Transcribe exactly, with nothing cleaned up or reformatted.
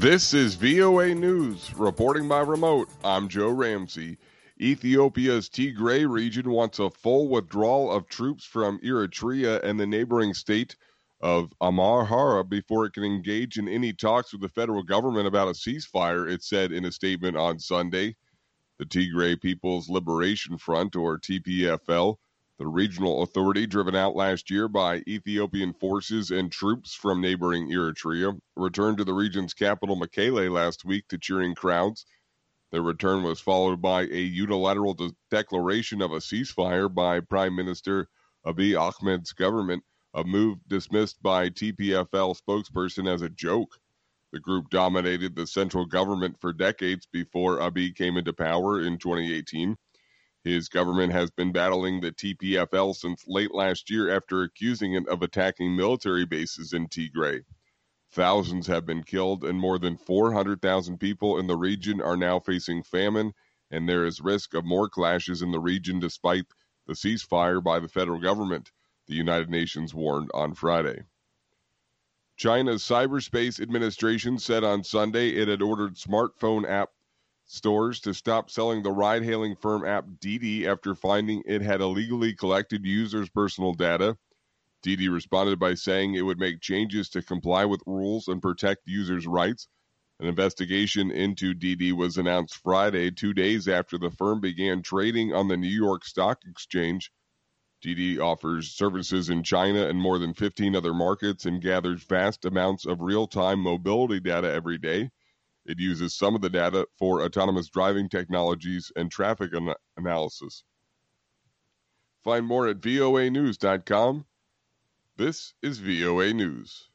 This is V O A News, reporting by remote. I'm Joe Ramsey. Ethiopia's Tigray region wants a full withdrawal of troops from Eritrea and the neighboring state of Amhara before it can engage in any talks with the federal government about a ceasefire, it said in a statement on Sunday. The Tigray People's Liberation Front, or T P F L, the regional authority driven out last year by Ethiopian forces and troops from neighboring Eritrea, returned to the region's capital Mekelle last week to cheering crowds. Their return was followed by a unilateral de- declaration of a ceasefire by Prime Minister Abiy Ahmed's government, a move dismissed by T P F L spokesperson as a joke. The group dominated the central government for decades before Abiy came into power in twenty eighteen. His government has been battling the T P F L since late last year after accusing it of attacking military bases in Tigray. Thousands have been killed and more than four hundred thousand people in the region are now facing famine, and there is risk of more clashes in the region despite the ceasefire by the federal government, the United Nations warned on Friday. China's Cyberspace Administration said on Sunday it had ordered smartphone app stores to stop selling the ride-hailing firm app Didi after finding it had illegally collected users' personal data. Didi responded by saying it would make changes to comply with rules and protect users' rights. An investigation into Didi was announced Friday, two days after the firm began trading on the New York Stock Exchange. Didi offers services in China and more than fifteen other markets and gathers vast amounts of real-time mobility data every day. It uses some of the data for autonomous driving technologies and traffic an- analysis. Find more at V O A news dot com. This is V O A News.